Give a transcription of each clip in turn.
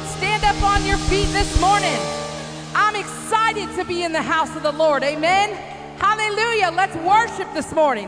would stand up on your feet this morning. I'm excited to be in the house of the Lord. Amen. Hallelujah. Let's worship this morning.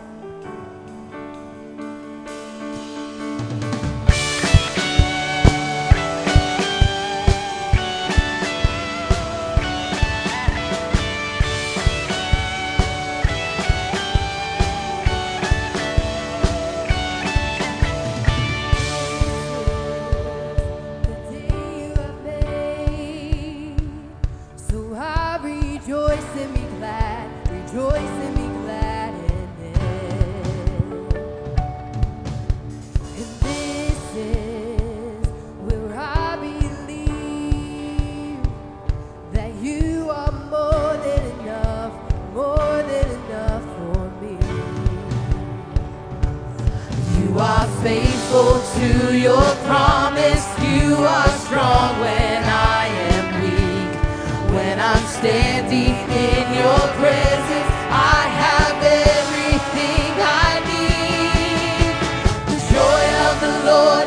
Faithful to your promise, you are strong when I am weak. When I'm standing in your presence, I have everything I need. The joy of the Lord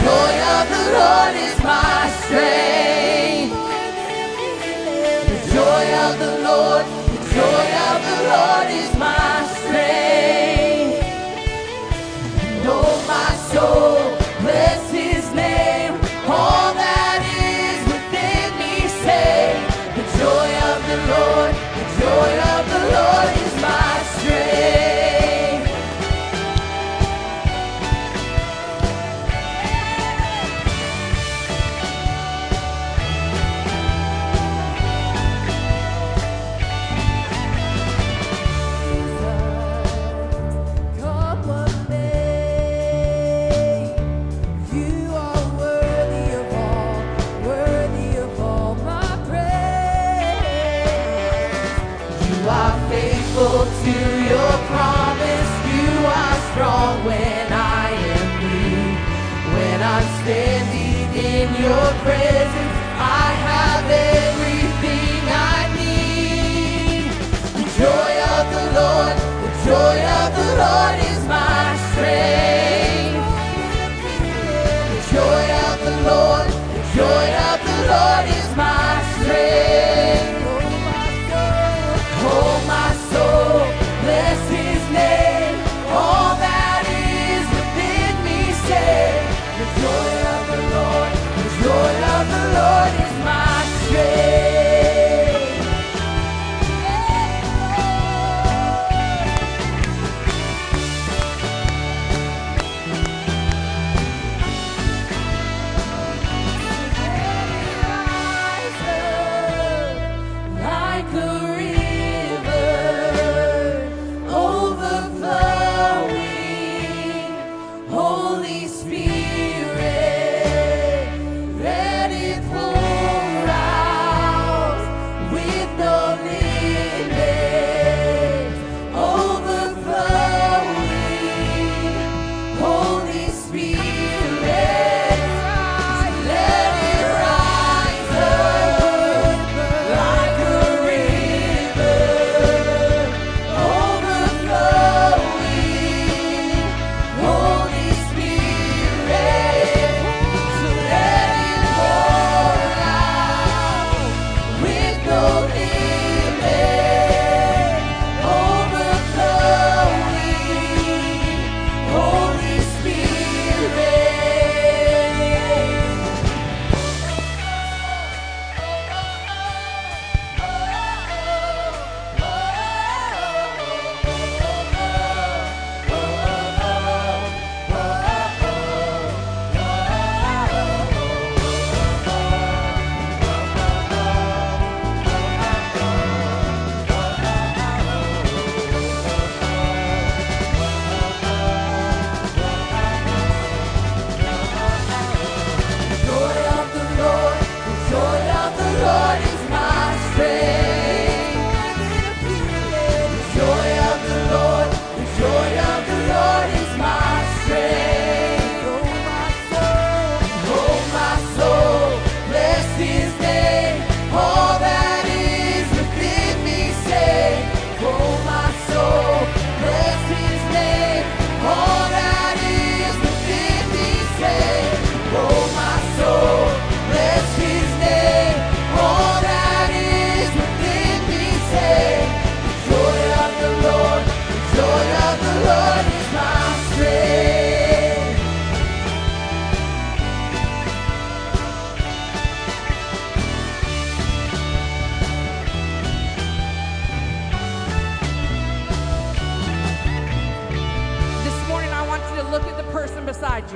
is my strength. The joy of the Lord is my strength. Oh, my soul, bless his name. All that is within me say, the joy of the Lord is my strength. To your promise, you are strong when I am weak. When I'm standing in your presence, I have everything I need. The joy of the Lord is my strength. The joy of the Lord is my strength. Oh, my soul, bless his name. All that is within me say, the joy of the Lord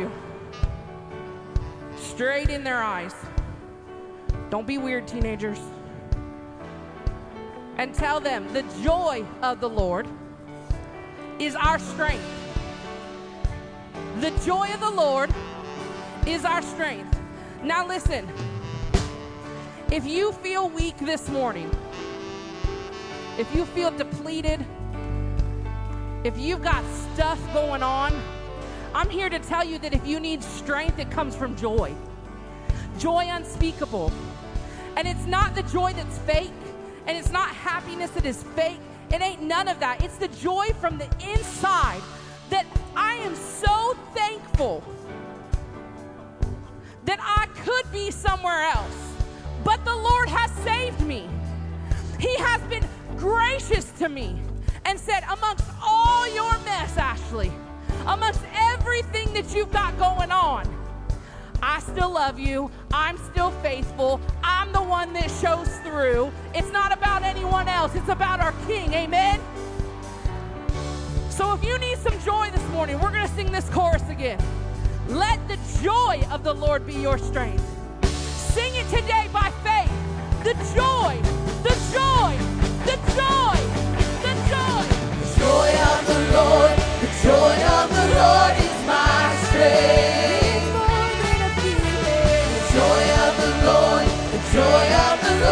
you. Straight in their eyes. Don't be weird, teenagers. And tell them the joy of the Lord is our strength. The joy of the Lord is our strength. Now listen, if you feel weak this morning, if you feel depleted, if you've got stuff going on, I'm here to tell you that if you need strength, it comes from joy. Joy unspeakable. And it's not the joy that's fake, and it's not happiness that is fake. It ain't none of that. It's the joy from the inside that I am so thankful that I could be somewhere else, but the Lord has saved me. He has been gracious to me and said, amongst all your mess, Ashley, amongst everything that you've got going on, I still love you. I'm still faithful. I'm the one that shows through. It's not about anyone else. It's about our King. Amen? So if you need some joy this morning, we're going to sing this chorus again. Let the joy of the Lord be your strength. Sing it today by faith. The joy, the joy, the joy, the joy. The joy of the Lord, the joy of the Lord is my strength. The joy of the Lord, the joy of the